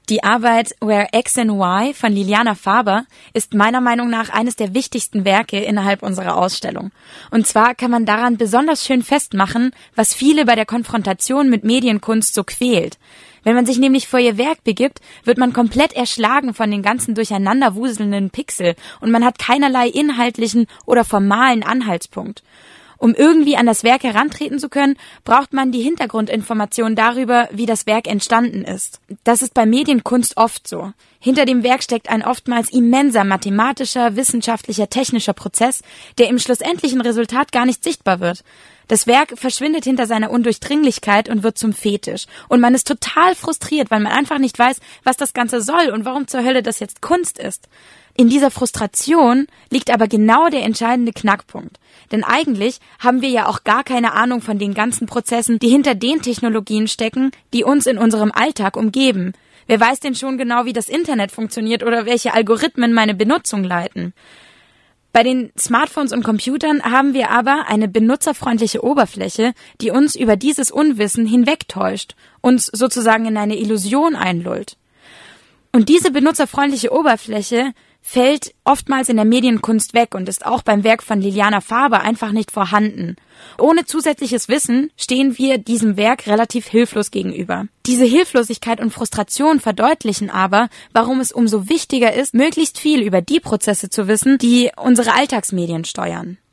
Die Arbeit Where X and Y von Liliana Faber ist meiner Meinung nach eines der wichtigsten Werke innerhalb unserer Ausstellung. Und zwar kann man daran besonders schön festmachen, was viele bei der Konfrontation mit Medienkunst so quält. Wenn man sich nämlich vor ihr Werk begibt, wird man komplett erschlagen von den ganzen durcheinanderwuselnden Pixel und man hat keinerlei inhaltlichen oder formalen Anhaltspunkt. Um irgendwie an das Werk herantreten zu können, braucht man die Hintergrundinformation darüber, wie das Werk entstanden ist. Das ist bei Medienkunst oft so. Hinter dem Werk steckt ein oftmals immenser mathematischer, wissenschaftlicher, technischer Prozess, der im schlussendlichen Resultat gar nicht sichtbar wird. Das Werk verschwindet hinter seiner Undurchdringlichkeit und wird zum Fetisch. Und man ist total frustriert, weil man einfach nicht weiß, was das Ganze soll und warum zur Hölle das jetzt Kunst ist. In dieser Frustration liegt aber genau der entscheidende Knackpunkt. Denn eigentlich haben wir ja auch gar keine Ahnung von den ganzen Prozessen, die hinter den Technologien stecken, die uns in unserem Alltag umgeben. Wer weiß denn schon genau, wie das Internet funktioniert oder welche Algorithmen meine Benutzung leiten? Bei den Smartphones und Computern haben wir aber eine benutzerfreundliche Oberfläche, die uns über dieses Unwissen hinwegtäuscht, uns sozusagen in eine Illusion einlullt. Und diese benutzerfreundliche Oberfläche fällt oftmals in der Medienkunst weg und ist auch beim Werk von Liliana Faber einfach nicht vorhanden. Ohne zusätzliches Wissen stehen wir diesem Werk relativ hilflos gegenüber. Diese Hilflosigkeit und Frustration verdeutlichen aber, warum es umso wichtiger ist, möglichst viel über die Prozesse zu wissen, die unsere Alltagsmedien steuern.